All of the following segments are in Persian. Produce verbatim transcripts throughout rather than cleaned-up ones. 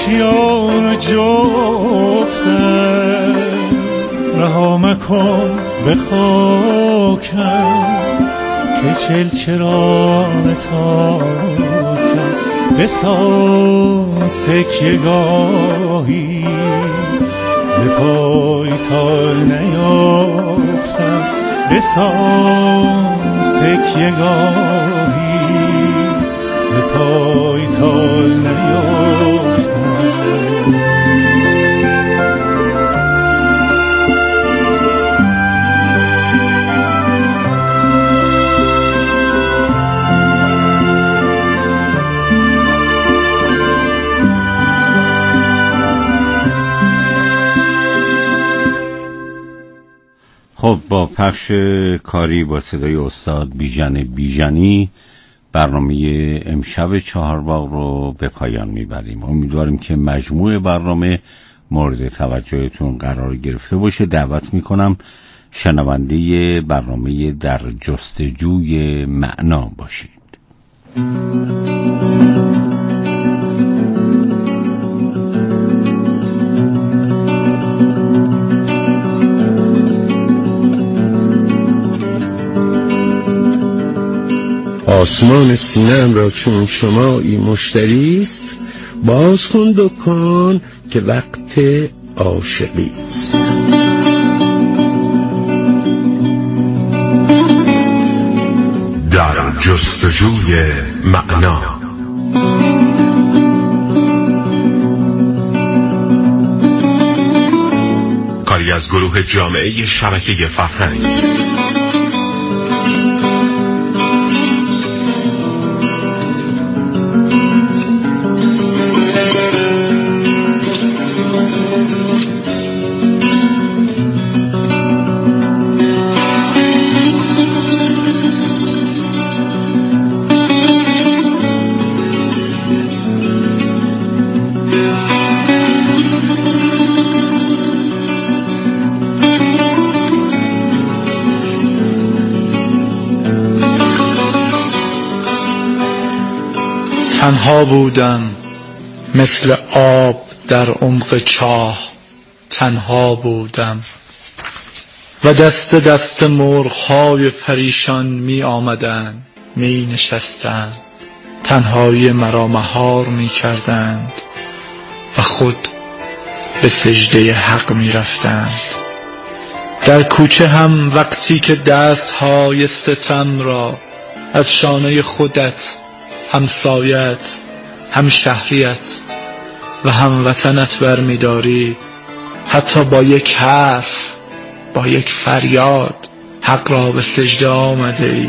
آشیان جفته رها مکن به خاکم که چلچران تاکم بساز تکیه گاهی ز پای تا نیافتم بساز تکیه گاهی ز پای تا نیافتم. خب با پخش کاری با صدای استاد بیژن بیژنی برنامه امشب چهارباغ رو به پایان میبریم. امیدواریم که مجموع برنامه مورد توجهتون قرار گرفته باشه. دعوت میکنم شنونده برنامه در جستجوی معنا باشید. آسمان سینه‌ام را چون شمایی مشتریست، باز کن دکان که وقت عاشقیست. در جستجوی معنا. کاری از گروه جامعه شبکه فرهنگ. تنها بودم مثل آب در عمق چاه، تنها بودم و دست دست مرغ‌های پریشان می آمدند می نشستند، تنهایی مرا مهار می کردند و خود به سجده حق می رفتند. در کوچه هم وقتی که دست‌های ستم را از شانه خودت، همسایت، هم شهریت و هم وطنت برمی داری، حتی با یک حرف، با یک فریاد حق را به سجده آمده ای.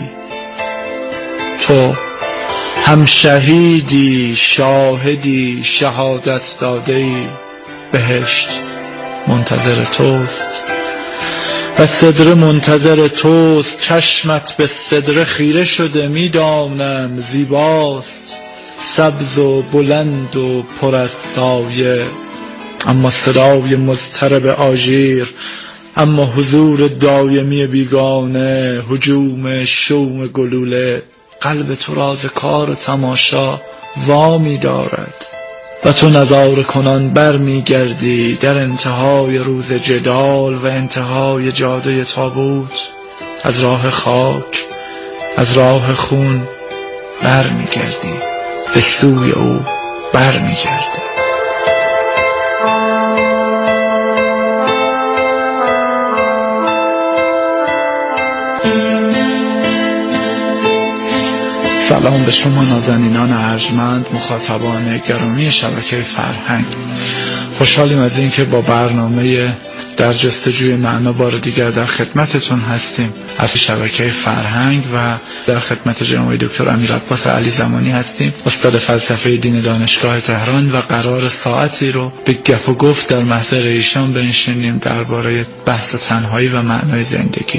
تو هم شهیدی، شاهدی، شهادت داده ای، بهشت منتظر توست و صدره منتظر توست. چشمت به صدره خیره شده، میدانم زیباست، سبز و بلند و پر از سایه، اما صدای مضطرب آژیر، اما حضور دایمی بیگانه، هجوم شوم گلوله قلب تو راز کار تماشا وامی دارد و تو نظاره کنان بر می گردی در انتهای روز جدال و انتهای جاده تابوت، از راه خاک، از راه خون بر می گردی، به سوی او بر می گردی. سلام به شما نازنینان ارجمند، مخاطبان گرامی شبکه فرهنگ. خوشحالیم از این که با برنامه در جستجوی معنا بار دیگر در خدمتتون هستیم. از شبکه فرهنگ و در خدمت جناب دکتر امیرعباس علی زمانی هستیم، استاد فلسفه دین دانشگاه تهران، و قرار ساعتی رو به گپ و گفت در محضر ایشان بنشینیم درباره بحث تنهایی و معنای زندگی.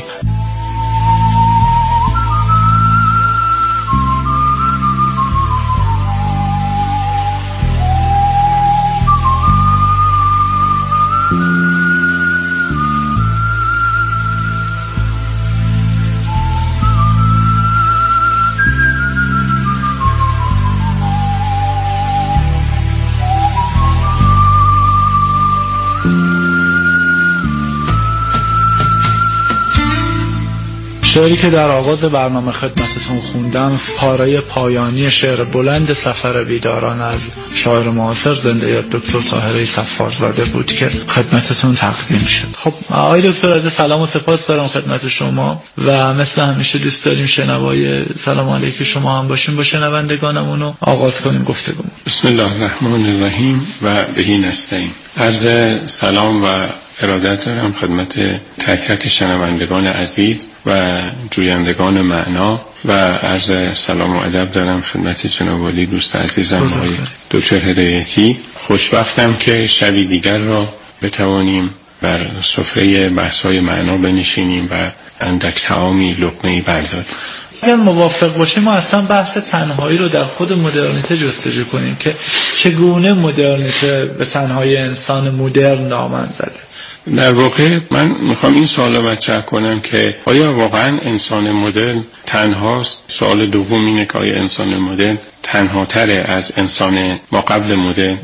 شعری که در آغاز برنامه خدمتتون خوندم پاره پایانی شعر بلند سفر بیداران از شاعر معاصر زنده یاد دکتر طاهره صفارزاده بود که خدمتتون تقدیم شد. خب آقای دکتر عزیز، سلام و سپاس دارم خدمت شما و مثل همیشه دوست داریم شنوای سلام علیک شما هم باشیم با شنوندگانمون و آغاز کنیم گفتگو. بسم الله الرحمن الرحیم و بهی نستعین. عرض سلام و ارادت دارم خدمت تک تک شنوندگان عزیز و جویندگان معنا و عرض سلام و ادب دارم خدمت جناب عالی دوست عزیزم آقای دکتر هدایتی. خوشبختم که شبی دیگر را بتوانیم بر سفره بحث‌های معنا بنشینیم و اندک طعامی لقمه‌ای برداریم. اگر موافق باشیم ما اصلا بحث تنهایی رو در خود مدرنیته جستجو کنیم که چگونه مدرنیته به تنهایی انسان مدرن دامن زده. در واقع من میخوام این سوال رو مطرح کنم که آیا واقعا انسان مدرن تنهاست؟ سوال دوم اینه که آیا انسان مدرن تنهاتره از انسان ما قبل مدرن؟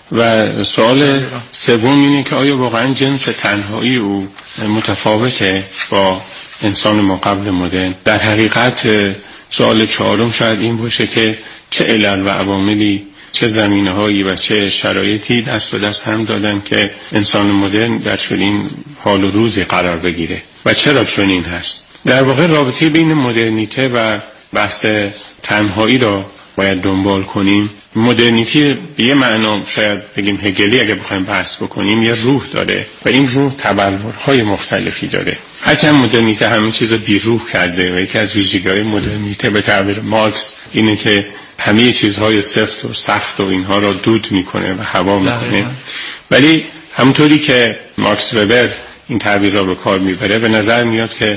و سوال سوم اینه که آیا واقعا جنس تنهایی او متفاوته با انسان ما قبل مدرن؟ در حقیقت سوال چهارم شاید این باشه که چه علل و عواملی، چه زمینه‌هایی و چه شرایطی دست به دست هم دادن که انسان مدرن در چنین حال و روزی قرار بگیره و چرا چنین هست. در واقع رابطه بین مدرنیته و بحث تنهایی را باید دنبال کنیم. مدرنیته به یه معنا شاید بگیم هگلی اگه بخوایم بحث بکنیم یه روح داره و این روح تبلورهای مختلفی داره. هرچند مدرنیته همه چیز بی روح کرده و یکی از ویژگی‌های مدرنیته به تعبیر مارکس اینه که همه چیزهای سفت و سخت و اینها را دود میکنه و هوا میکنه. ولی همونطوری که ماکس وبر این تعبیر را به کار میبره به نظر میاد که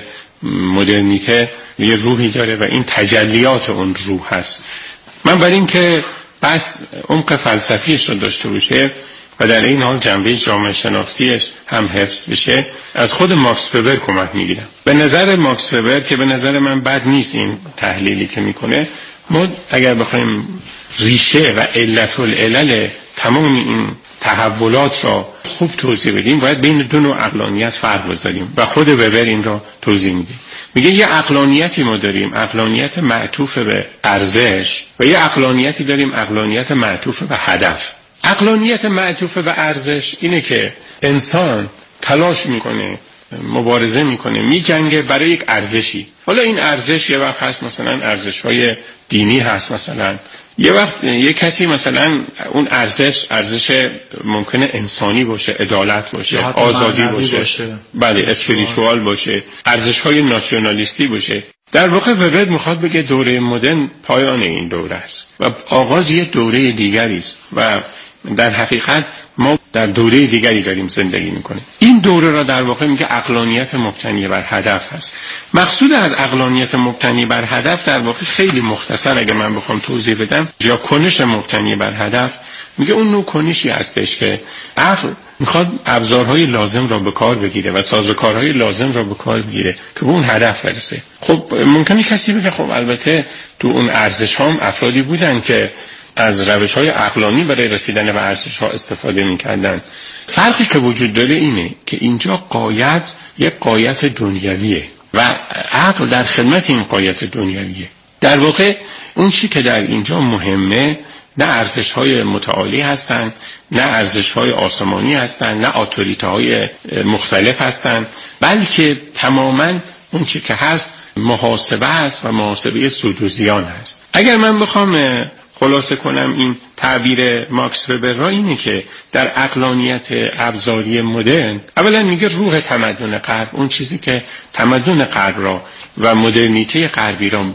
مدرنیته یه روحی داره و این تجلیات اون روح هست. من برای این که بس عمق فلسفیش رو داشته باشه و در این حال جنبه جامعه شناختیش هم حفظ بشه از خود ماکس وبر کمک میگیرم. به نظر ماکس وبر که به نظر من بد نیست این تحلیلی که میکنه، ما اگر بخوایم ریشه و علت العلل تمام این تحولات را خوب توضیح بدیم باید بین دو نوع عقلانیت فرق بذاریم و خود وبر این را توضیح میده. میگه یه عقلانیتی ما داریم، عقلانیت معطوف به ارزش، و یه عقلانیتی داریم، عقلانیت معطوف به هدف. عقلانیت معطوف به ارزش اینه که انسان تلاش میکنه، مبارزه میکنه، میجنگه برای یک ارزشی. حالا این ارزش یه وقت هست مثلا ارزش‌های دینی هست، مثلا یه وقت یه کسی مثلا اون ارزش ارزش ممکنه انسانی باشه، عدالت باشه، آزادی باشه, باشه. بله اسپریچوال باشه، ارزش‌های ناسیونالیستی باشه. در واقع وبر میخواد بگه دوره مدرن پایان این دوره است و آغاز یه دوره دیگری است و در حقیقت ما در دوره دیگری داریم زندگی میکنیم. این دوره را در واقع میگه عقلانیت مبتنی بر هدف هست. مقصود از عقلانیت مبتنی بر هدف در واقع خیلی مختصر اگه من بخوام توضیح بدم، یا کنش مبتنی بر هدف، میگه اون نوع کنشی هستش که عقل میخواد ابزارهای لازم را به کار بگیره و سازوکارهای لازم را به کار بگیره که به اون هدف برسه. خب ممکنه کسی بگه خب البته تو اون ارزش ها هم افرادی بودن که از روش‌های عقلانی برای رسیدن به ارزش‌ها استفاده می‌کردن. فرقی که وجود داره اینه که اینجا غایت یک غایت دنیویه و عقل در خدمت این غایت دنیویه. در واقع اون چی که در اینجا مهمه نه ارزش‌های متعالی هستن، نه ارزش‌های آسمانی هستن، نه اتوریته‌های مختلف هستن، بلکه تماماً اون چی که هست محاسبه است و محاسبه سود و زیان هست. اگر من بخوام خلاصه کنم این تعبیر ماکس وبر را اینه که در عقلانیت ابزاری مدرن اولا میگه روح تمدن غرب، اون چیزی که تمدن غرب را و مدرنیته غربی را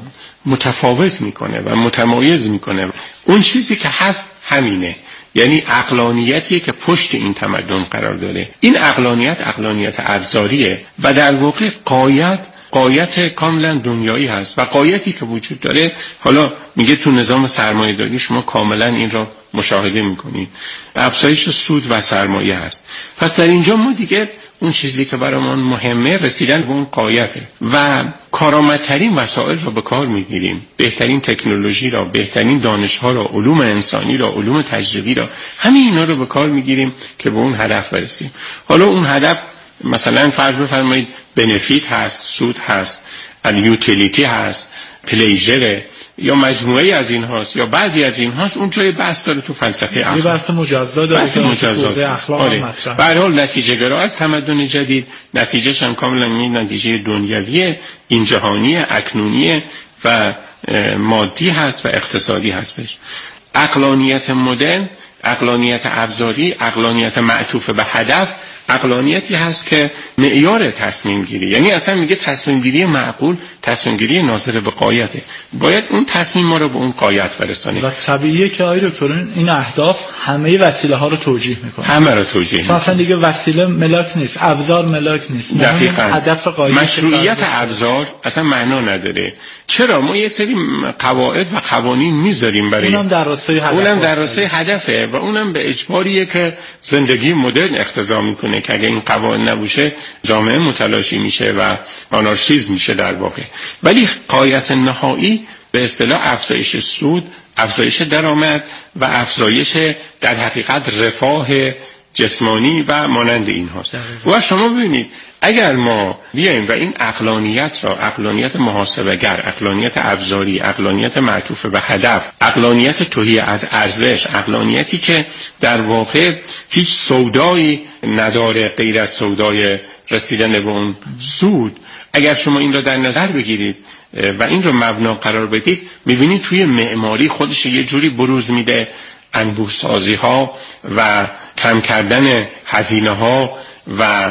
متفاوت میکنه و متمایز میکنه، اون چیزی که هست همینه، یعنی عقلانیتی که پشت این تمدن قرار داره. این عقلانیت عقلانیت ابزاریه و در واقع غایت غایت کاملا دنیایی هست و غایتی که وجود داره، حالا میگه تو نظام سرمایه داری شما کاملا این را مشاهده میکنید، افزایش سود و سرمایه هست. پس در اینجا ما دیگه اون چیزی که برامون مهمه رسیدن به اون غایته و کارآمدترین وسایل را به کار میگیریم، بهترین تکنولوژی را، بهترین دانش‌ها را، علوم انسانی را، علوم تجربی را، همه اینا رو به کار میگیریم که به اون هدف برسیم. حالا اون هدف مثلا فرض بفرمایید بنفیت هست، سود هست، یوتیلیتی هست، پلیژر، یا مجموعه از این هاست یا بعضی از این هاست، اون جای بحث داره تو فلسفه اخلاق. یه بحث مجزا داره، بحث مجزا اخلاق آره. مطرح. به هر حال نتیجه گرا از تمدن جدید، نتیجهش هم کاملا این نتیجه دنیوی، این جهانی، اکنونی و مادی هست و اقتصادی هستش. عقلانیت مدرن، عقلانیت ابزاری، عقلانیت معطوف به هدف، عقلانیتی هست که معیار تصمیم گیری، یعنی اصلا میگه تصمیم گیری معقول تصمیم گیری ناظر به غایته، باید اون تصمیم ما رو به اون غایت برسانیم و طبیعیه که آقای دکتر این اهداف همه وسیله ها رو توجیه میکنه، همه رو توجیه میکنه، اصلا دیگه وسیله ملاک نیست، ابزار ملاک نیست، دقیقاً هدف غایت. مشروعیت ابزار اصلا معنا نداره. چرا ما یه سری قواعد و قوانین میذاریم برای اونم در راستای هدف، اونم در راستای هدفه و اونم به اجباریه که زندگی مدرن اقتضا میکنه که اگه این قوانین نباشه جامعه متلاشی میشه و آنارشیسم میشه در واقع. ولی غایت نهایی به اصطلاح افزایش سود، افزایش درآمد و افزایش در حقیقت رفاه جسمانی و مانند این هاست. و شما ببینید اگر ما بیاییم و این عقلانیت را، عقلانیت محاسبه‌گر، عقلانیت ابزاری، عقلانیت معطوف به هدف، عقلانیت تهی از ارزش، عقلانیتی که در واقع هیچ سودایی نداره غیر از سودای رسیدن به اون سود، اگر شما این را در نظر بگیرید و این را مبنا قرار بدید، میبینید توی معماری خودش یه جوری بروز میده، انبوه سازی ها و کم کردن هزینه ها و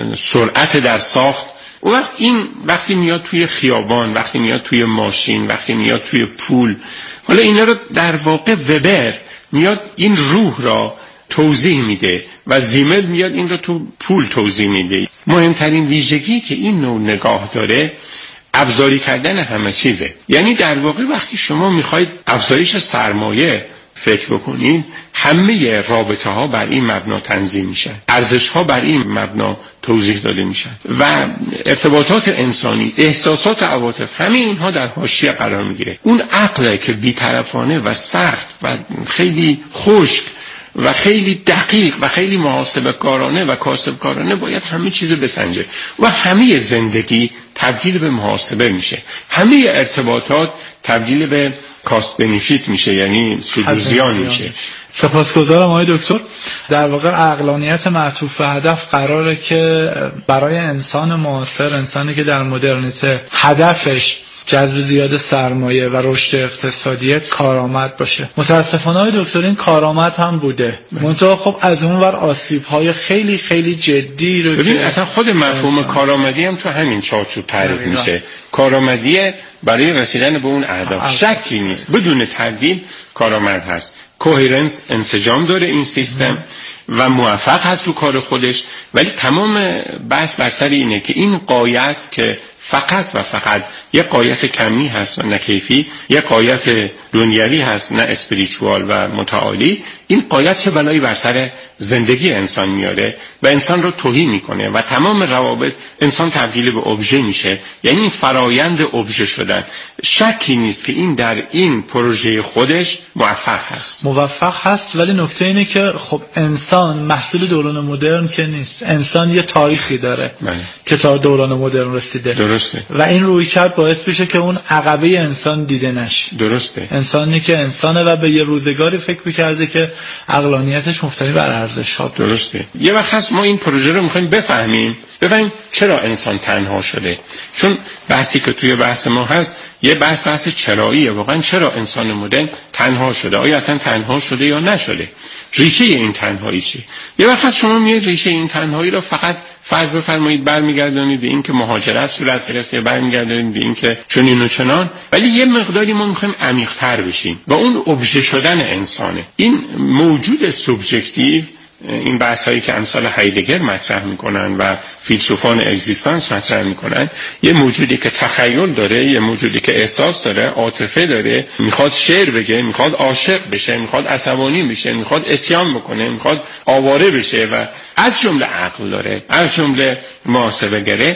سرعت در ساخت. اون وقت این وقتی میاد توی خیابان، وقتی میاد توی ماشین، وقتی میاد توی پول، حالا اینا رو در واقع وبر میاد این روح را توضیح میده و زیمل میاد این رو تو پول توضیح میده. مهمترین ویژگی که این نوع نگاه داره افزاری کردن همه چیزه. یعنی در واقع وقتی شما میخواید افزایش سرمایه فکر بکنید، همه رابطه ها بر این مبنا تنظیم میشن، ارزش ها بر این مبنا توضیح داده میشن و ارتباطات انسانی، احساسات، عواطف، همه اینها در حاشیه قرار میگیره. اون عقل که بی‌طرفانه و سخت و خیلی خشک و خیلی دقیق و خیلی محاسبه کارانه و کاسب کارانه باید همه چیز بسنجه و همه زندگی تبدیل به محاسبه میشه، همه ارتباطات تبدیل به کاست بنیفیت میشه، یعنی سود و زیان میشه. سپاسگزارم آقای دکتر. در واقع عقلانیت معطوف به هدف قراره که برای انسان معاصر، انسانی که در مدرنیته هدفش جذب زیاد سرمایه و رشد اقتصادی، کارآمد باشه. متاسفانه آقای دکتر این کارآمد هم بوده، منتها خب از اون ور آسیب‌های خیلی خیلی جدی رو ببین اصلا خود مفهوم کارآمدی هم تو همین چارچوب تعریف میشه. کارآمدی برای رسیدن به اون اهداف شکی نیست، بدون تردید کارآمد هست، کوهرنس، انسجام داره این سیستم و موفق هست تو کار خودش. ولی تمام بحث بر سر اینه که این غایت که فقط و فقط یک غایت کمی هست و نه کیفی، یک غایت دنیوی هست نه اسپریچوال و متعالی، این غایت چه بلایی بر سر زندگی انسان میاره و انسان رو تهی میکنه و تمام روابط انسان تبدیل به ابژه میشه. یعنی این فرایند ابژه شدن، شکی نیست که این در این پروژه خودش موفق هست موفق هست ولی نکته اینه که خب انسان محصول دوران مدرن که نیست، انسان یه تاریخی داره بله. که تا دوران مدرن رسیده. درسته. و این رویکرد باعث بشه که اون عقبه انسان دیده نشه. درسته. انسانی که انسانه و به یه روزگاری فکر می‌کرده که عقلانیتش مبتنی بر ارزش‌هاست. درسته. یه وقت هست ما این پروژه رو می‌خوایم بفهمیم، بفهمیم چرا انسان تنها شده. چون بحثی که توی بحث ما هست یه بحث بحث چراییه، واقعا چرا انسان مدرن تنها شده؟ آیا اصلا تنها شده یا نشده؟ ریشه این تنهایی چیه؟ یه وقت هست شما میاد ریشه این تنهایی رو فقط فرض بفرمایید برمیگردونید به این که مهاجرت صورت گرفته، برمیگردونید به این که چنین و چنان، ولی یه مقداری ما میخوایم عمیق‌تر بشیم و اون ابژه شدن انسانه. این موجود سوبژکتیو، این بحثایی که امثال هایدگر مطرح میکنن و فیلسوفان اگزیستانس مطرح میکنن، یه موجودی که تخیل داره، یه موجودی که احساس داره، عاطفه داره، میخواد شعر بگه، میخواد عاشق بشه، میخواد عصبانی بشه، میخواد عصیان بکنه، میخواد آواره بشه و از جمله عقل داره، از جمله محاسبه گره،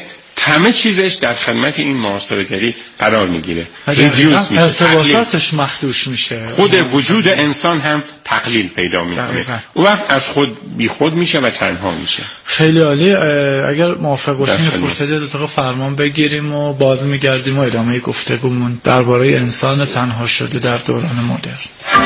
همه چیزش در خدمت این محاسبه‌گری قرار میگیره، ریدیوس میشه، ارتباطاتش مخدوش میشه، خود وجود انسان هم تقلیل پیدا میکنه، اون وقت از خود بی خود میشه و تنها میشه. خیلی عالی. اگر موافق باشین فرصتی دو دقیقه فرمان بگیریم و باز میگردیم و ادامه گفتگومون درباره انسان تنها شده در دوران مدرن.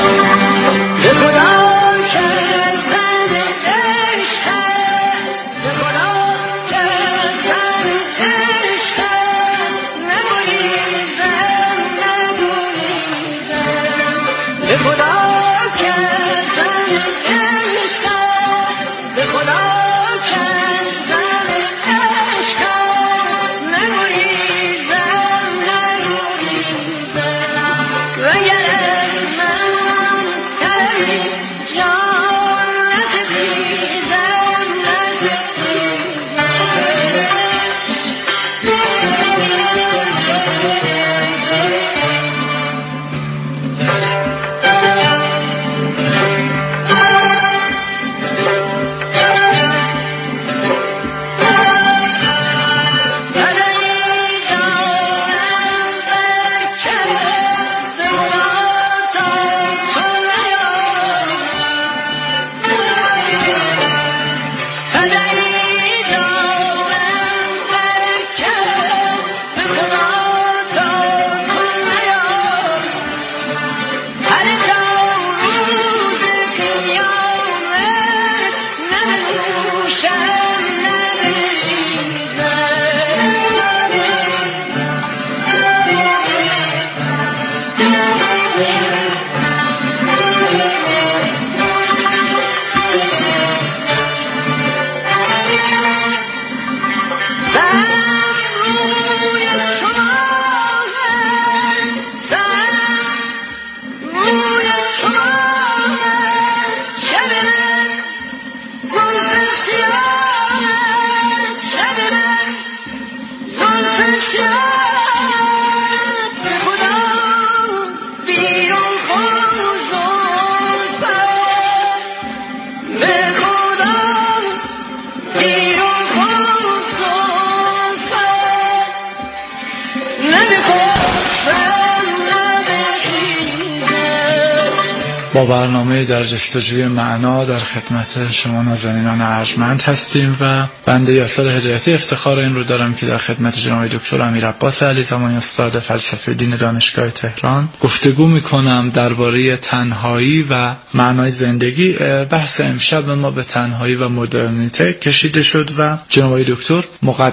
با برنامه در جستجوی معنا در خدمت شما نازنینان ارجمند هستیم و بنده یاسر هدایتی افتخار این رو دارم که در خدمت جناب دکتر امیر عباس علی زمانی استاد فلسفه دین دانشگاه تهران گفتگو میکنم درباره تنهایی و معنای زندگی. بحث امشب ما به تنهایی و مدرنیته کشیده شد و جناب دکتر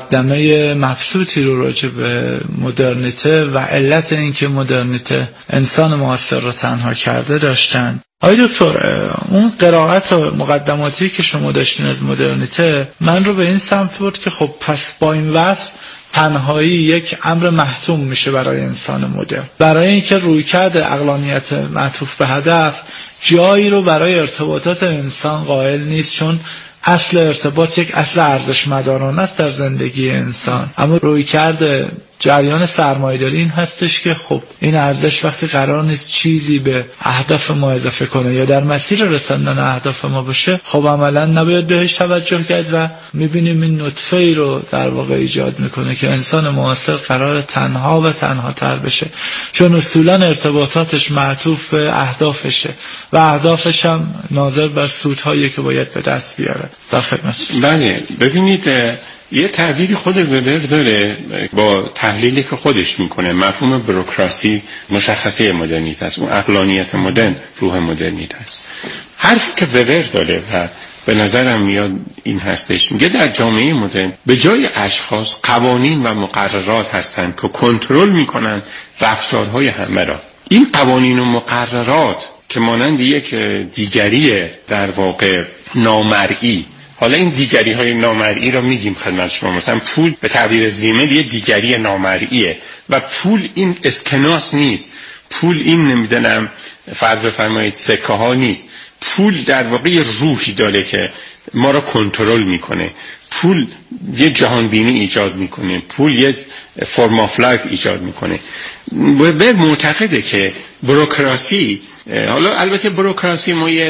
مقدمه مبسوطی رو راجع به مدرنیته و علت اینکه مدرنیته انسان معاصر رو تنها کرده داشتن. آقای دکتر، اون قرائت و مقدماتی که شما داشتین از مدرنیته من رو به این سمت برد که خب پس با این وصف تنهایی یک امر محتوم میشه برای انسان مدرن، برای اینکه رویکرد عقلانیت معطوف به هدف جایی رو برای ارتباطات انسان قائل نیست، چون اصل ارتباط یک اصل ارزش مدارانه است در زندگی انسان. اما رویکرد جریان سرمایه‌داری این هستش که خب این ارزش وقتی قرار نیست چیزی به اهداف ما اضافه کنه یا در مسیر رساندن اهداف ما باشه، خب عملا نباید بهش توجه کرد و میبینیم این نطفه ای رو در واقع ایجاد میکنه که انسان معاصر قرار تنها و تنها تر بشه، چون اصولا ارتباطاتش معطوف به اهدافشه و اهدافش هم ناظر بر سودهایی که باید به دست بیاره. در خدمت. بله، ببینید یه تعبیری خود وبر داره با تحلیلی که خودش میکنه، مفهوم بروکراسی مشخصه مدرنیته است، اون عقلانیت مدرن روح مدرنیته است. حرفی که وبر داره و به نظرم میاد این هستش، میگه در جامعه مدرن به جای اشخاص قوانین و مقررات هستند که کنترل میکنن رفتارهای همه را. این قوانین و مقررات که مانند یک دیگری در واقع نامرئی، حالا این دیگری های نامرئی رو میگیم خدمت شما، مثلا پول به تعبیر زیمل یه دیگری نامرئیه و پول این اسکناس نیست، پول این نمیدونم فرض بفرمایید سکه ها نیست، پول در واقع یه روحی داره که ما رو کنترل میکنه، پول یه جهان بینی ایجاد میکنه، پول یه فرم آف لایف ایجاد میکنه. به معتقده که بروکراسی، حالا البته بروکراسی ما یه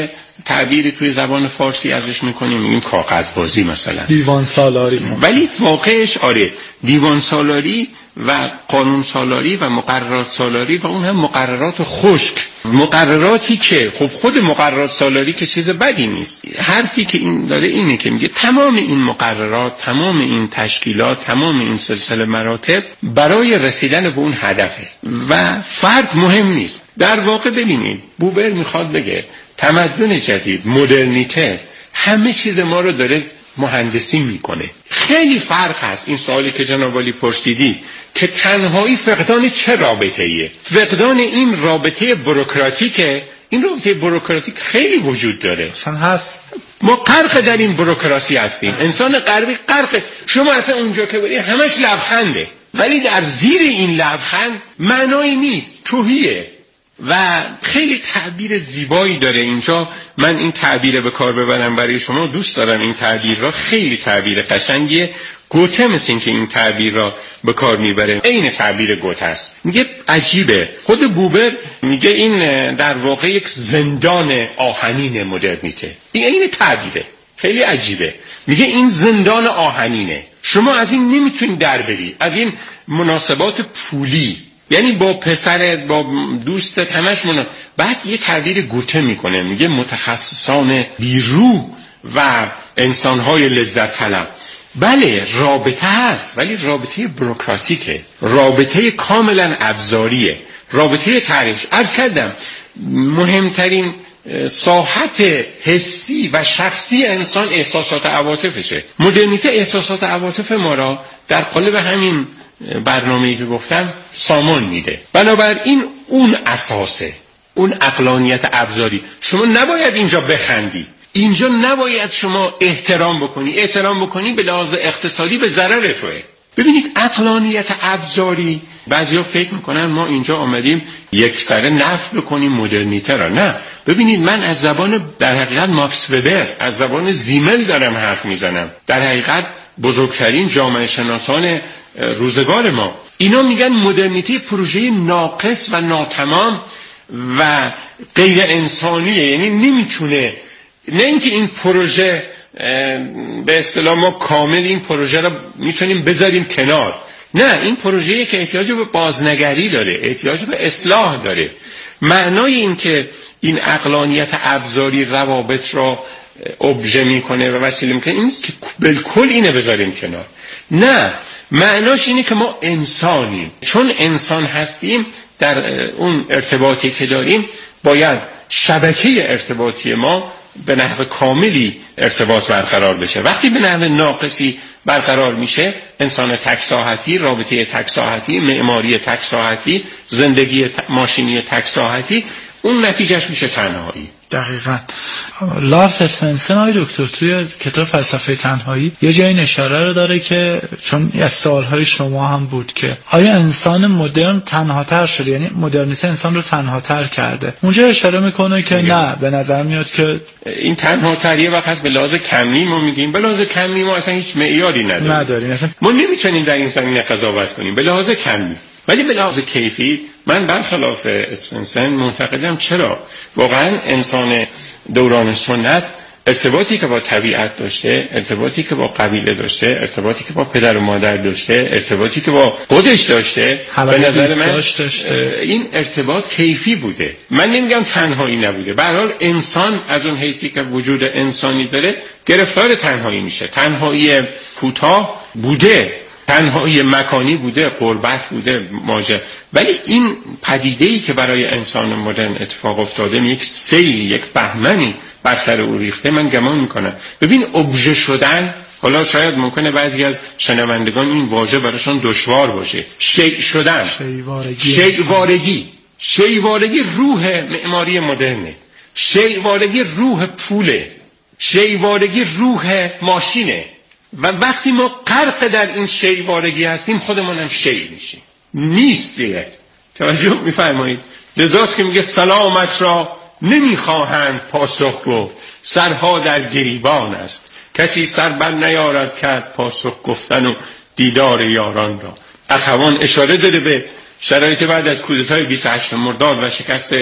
تعبیری توی زبان فارسی ازش میکنیم، میگیم کاغذبازی مثلا، دیوان سالاری. ولی واقعش آره دیوان سالاری و قانون سالاری و مقررات سالاری و اون هم مقررات خشک، مقرراتی که خب خود مقررات سالاری که چیز بدی نیست. حرفی که این داره اینه که میگه تمام این مقررات، تمام این تشکیلات، تمام این سلسله مراتب برای رسیدن به اون هدفه و فرد مهم نیست. در واقع ببینید بوبر میخواد بگه تمدن جدید، مدرنیته، همه چیز ما رو داره مهندسی میکنه. خیلی فرق هست این سوالی که جناب عالی پرسیدی که تنهایی فقدان چه رابطه ایه، فقدان این رابطه بوروکراتیکه. این رابطه بوروکراتیک خیلی وجود داره، اصلا هست. ما غرق در این بوروکراسی هستیم. انسان غربی غرق، شما اصلا اونجا که بودی همش لبخنده، ولی در زیر این لبخند معنایی نیست، توهیه و خیلی تعبیر زیبایی داره اینجا. من این تعبیر به کار ببرم برای شما، دوست دارم این تعبیر را، خیلی تعبیر قشنگیه. گوته مثل این که این تعبیر را به کار میبره، عین تعبیر گوته است. میگه عجیبه، خود بوبر میگه این در واقع یک زندان آهنین مدرنیته. این عین تعبیره، خیلی عجیبه. میگه این زندان آهنینه، شما از این نمیتونی در بری، از این مناسبات پولی، یعنی با پسرت، با دوستت، همش منا... بعد یه تعبیر گوته میکنه، میگه متخصصان بیروح و انسانهای لذت طلب. بله رابطه هست، ولی رابطه بروکراتیکه، رابطه کاملا ابزاریه، رابطه تعریف. عرض کردم مهمترین ساحت حسی و شخصی انسان احساسات و عواطفشه. مدرنیته احساسات و عواطف ما را در قالب همین برنامه‌ای که گفتم سامان میده. بنابراین اون اساسه، اون عقلانیت ابزاری. شما نباید اینجا بخندی، اینجا نباید شما احترام بکنی. احترام بکنی به لحاظ اقتصادی به ضرر توئه. ببینید عقلانیت ابزاری، بعضیا فکر میکنن ما اینجا آمدیم یک سره نفی بکنیم مدرنیته را. نه، ببینید من از زبان در حقیقت ماکس وبر، از زبان زیمل دارم حرف میزنم. در حقیقت بزرگترین جامعه شناسان روزگار ما اینا میگن مدرنیته پروژه ناقص و ناتمام و غیر انسانیه. یعنی نمیتونه، نه اینکه این پروژه به اصطلاح ما کامل این پروژه رو میتونیم بذاریم کنار، نه، این پروژه‌ای که احتیاج به بازنگری داره، احتیاج به اصلاح داره. معنای این که این عقلانیت ابزاری روابط را ابژه میکنه و وسیله میکنه این نیست که بالکل اینه بذاریم کنار. نه، معناش اینه که ما انسانیم. چون انسان هستیم در اون ارتباطی که داریم باید شبکه ارتباطی ما به نحو کاملی ارتباط برقرار بشه. وقتی به نحو ناقصی برقرار میشه، انسان تک ساحتی، رابطه تک ساحتی، معماری تک ساحتی، زندگی ماشینی تک ساحتی، اون نتیجهش میشه تنهایی. دقیقاً. لارس اسپنسر آقای دکتر توی کتاب فلسفه تنهایی یه جایی اشاره رو داره که چون از سوالهای شما هم بود که آیا انسان مدرن تنهاتر شده، یعنی مدرنیته انسان رو تنهاتر کرده. اونجا اشاره میکنه که نه، به نظر میاد که این تنهاتری وقت هست به لحاظ کمی ما میگیم، به لحاظ کمی ما اصلا هیچ معیاری نداریم. نداریم اصلا. ما نمیتونیم در این زمینه قضاوت کنیم به لحاظ کمی. ولی به لحاظ کیفی من برخلاف اسپنسر معتقدم چرا واقعا انسان دوران سنت ارتباطی که با طبیعت داشته، ارتباطی که با قبیله داشته، ارتباطی که با پدر و مادر داشته، ارتباطی که با خودش داشته، به نظر من این ارتباط کیفی بوده. من نمیگم تنهایی نبوده. به هر حال انسان از اون حیثی که وجود انسانی داره گرفتار تنهایی میشه. تنهایی کوتاه بوده، تنهایی مکانی بوده، غربت بوده، ماجرا. ولی این پدیده‌ای که برای انسان مدرن اتفاق افتاده، یک سیلی، یک بهمنی بر سر او ریخته، من گمان میکنم. ببین ابژه شدن، حالا شاید ممکنه بعضی از شنوندگان این واژه براشون دشوار باشه، شیء شدن، شیوارگی، شیوارگی شیوارگی روح معماری مدرنه، شیوارگی روح پوله، شیوارگی روح ماشینه. و وقتی ما غرق در این شیوارگی هستیم خودمون هم شی میشیم. نیست دیگه. توجه میفرمایید؟ لذاست که میگه سلامت را نمیخواهند پاسخ گفت، سرها در گریبان است، کسی سر بر نیارد کرد پاسخ گفتن و دیدار یاران را. اخوان اشاره داره به شرایط بعد از کودتای بیست و هشتم مرداد و شکست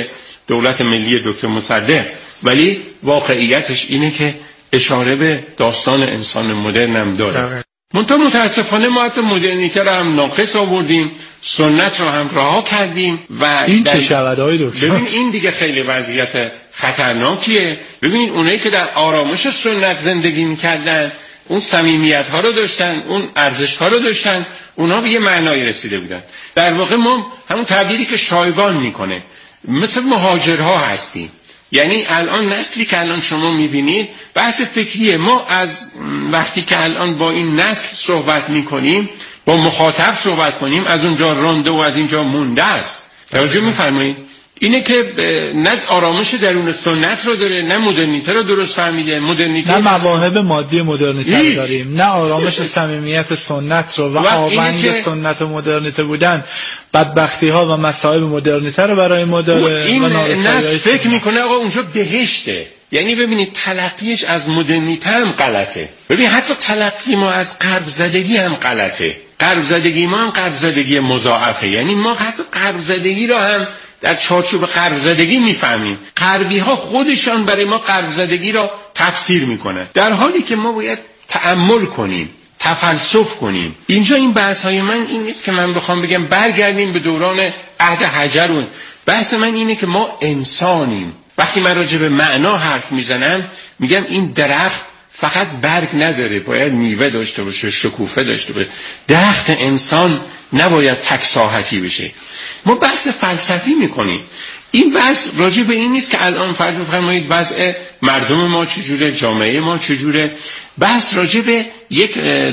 دولت ملی دکتر مصدق، ولی واقعیتش اینه که اشاره به داستان انسان مدرن هم داره. منتها متاسفانه ما حتی مدرنیته رو هم ناقص آوردیم، سنت رو هم رها کردیم و این چه شود آقای دکتر؟ ببین این دیگه خیلی وضعیت خطرناکیه. ببینید اونایی که در آرامش سنت زندگی میکردن، اون صمیمیت ها رو داشتن، اون ارزش ها رو داشتن، اونها به یه معنایی رسیده بودن. در واقع ما همون تعبیری که شایگان میکنه مثل مهاجرها هستیم. یعنی الان نسلی که الان شما میبینید بحث فکریه. ما از وقتی که الان با این نسل صحبت میکنیم، با مخاطب صحبت کنیم، از اونجا رونده و از اینجا مونده است. توجه میفرمایید؟ اینه که نه آرامش درون سنت رو داره، نه مدرنیته رو درست فهمیده. مدرنیته نه مواهب مادی مدرنیته رو داریم، نه آرامش صمیمیت سنت رو و, و آونگ که... سنت و مدرنیته بودن بدبختی ها و مصائب مدرنیته رو برای ما داره. این نسل فکر میکنه آقا اونجا بهشته. یعنی ببینید تلقیش از مدرنیته هم غلطه. ببین حتی تلقی ما از غرب زدگی هم غلطه. غرب زدگی ما هم غرب زدگی مضاعفه. یعنی ما حتی غرب زدگی رو هم در چارچوب غرب زدگی میفهمیم. غربی ها خودشان برای ما غرب زدگی را تفسیر میکنن، در حالی که ما باید تأمل کنیم، تفلسف کنیم. اینجا این بحث های من این نیست که من بخوام بگم برگردیم به دوران عهد حجر. بحث من اینه که ما انسانیم. وقتی من راجع به معنا حرف میزنم میگم این درخت فقط برگ نداره، باید میوه داشته باشه، شکوفه داشته باشه. درخت انسان نباید تک ساحتی بشه. ما بحث فلسفی میکنیم. این بحث راجع به این نیست که الان فرض بفرمایید وضع مردم ما چجوره، جامعه ما چجوره. بحث راجع به یک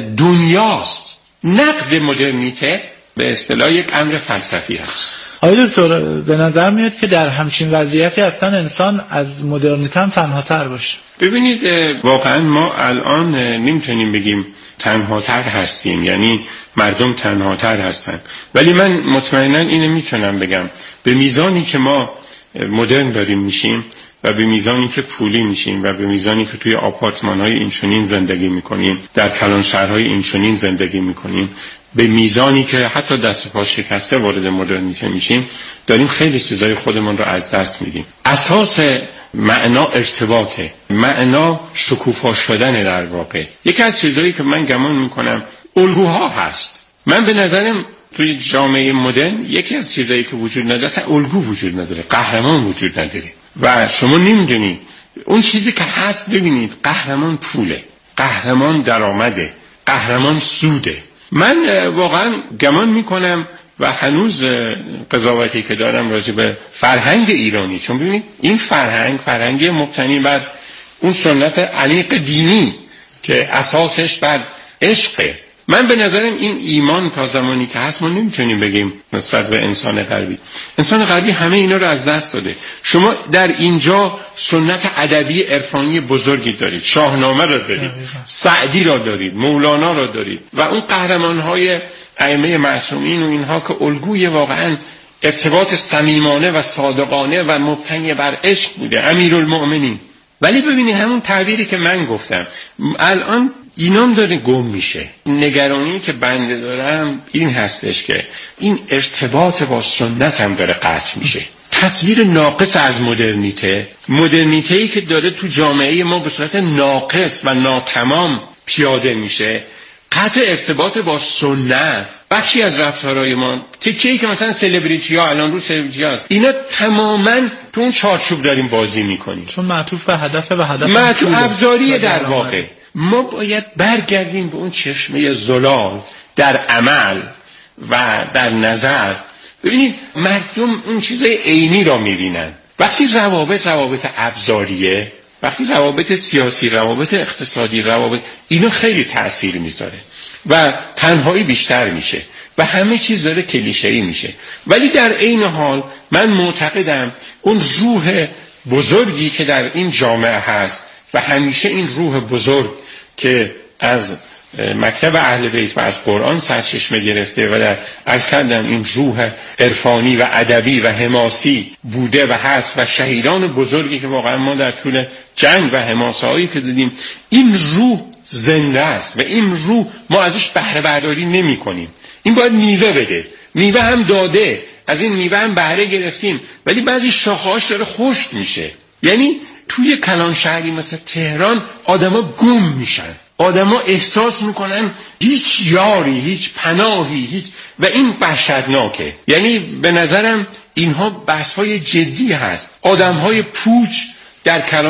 دنیاست. نقد مدرنیته به اصطلاح یک امر فلسفی هست. آقای دکتر به نظر میاد که در همچین وضعیتی اصلا انسان از مدرنیته هم تنها تر باشه. ببینید واقعا ما الان نمیتونیم بگیم تنها تر هستیم، یعنی مردم تنها تر هستن، ولی من مطمئنا اینو میتونم بگم به میزانی که ما مدرن داریم میشیم و به میزانی که پولی میشیم و به میزانی که توی آپارتمان‌های اینچنین زندگی میکنیم، در کلان شهرهای اینچنین زندگی میکنیم، به میزانی که حتی دست پا شکسته وارد مدرنیته میشیم، داریم خیلی چیزای خودمون رو از دست میدیم. اساس معنا ارتباطه، معنا شکوفا شدن. در واقع یکی از چیزایی که من گمان میکنم الگوها هست. من به نظرم توی جامعه مدرن یکی از چیزایی که وجود نداره اصلا الگو وجود نداره، قهرمان وجود نداره. و شما نمیدونی اون چیزی که هست. ببینید قهرمان پوله، قهرمان درآمده، قهرمان سوده. من واقعا گمان میکنم و هنوز قضاوتی که دارم راجع به فرهنگ ایرانی، چون ببینید این فرهنگ فرهنگ مبتنی بر اون سنت عمیق دینی که اساسش بر عشقه. من به نظرم این ایمان تا زمانی که هست ما نمیتونیم بگیم نسبت به انسان غربی. انسان غربی همه اینا رو از دست داده. شما در اینجا سنت ادبی عرفانی بزرگی دارید، شاهنامه را دارید، سعدی را دارید، مولانا را دارید و اون قهرمان‌های ائمه معصومین و اینها که الگوی واقعا ارتباط صمیمانه و صادقانه و مبتنی بر عشق بوده، امیرالمؤمنین. ولی ببینید همون تعبیری که من گفتم الان اینام داره گم میشه. نگرانی که بنده دارم این هستش که این ارتباط با سنت هم داره قطع میشه. تصویر ناقص از مدرنیته، مدرنیته‌ای که داره تو جامعه ما به صورت ناقص و ناتمام پیاده میشه، قطع ارتباط با سنت. بخشی از رفتارهای ما تکیه‌ای که مثلا سلبریتی ها الان رو سلبریتی هست، اینا تماماً تو اون چارچوب داریم بازی میکنیم، چون معطوف به هدف و هدف معطوف ابزاریه. در واقع ما باید برگردیم به اون چشمه زلال در عمل و در نظر. ببینید مردم اون چیزای عینی را میبینن. وقتی روابط روابط ابزاریه، وقتی روابط سیاسی، روابط اقتصادی، روابط اینا خیلی تأثیر میذاره و تنهایی بیشتر میشه و همه چیز داره کلیشه‌ای میشه. ولی در عین حال من معتقدم اون روح بزرگی که در این جامعه هست و همیشه این روح بزرگ که از مکتب اهل بیت و از قرآن سرچشمه گرفته و در از کردن این روح عرفانی و ادبی و حماسی بوده و هست و شهیدان بزرگی که واقعا ما در طول جنگ و حماسه هایی که دیدیم، این روح زنده است و این روح ما ازش بهره برداری نمی کنیم. این باید میوه بده میوه هم داده، از این میوه هم بهره گرفتیم، ولی بعضی شاخه‌هاش داره خشک میشه. یعنی توی کلان شهری مثل تهران آدما گم میشن، آدما احساس میکنن هیچ یاری، هیچ پناهی، هیچ، و این وحشتناکه. یعنی به نظرم اینها بحث‌های جدی هست. آدم‌های پوچ در کلان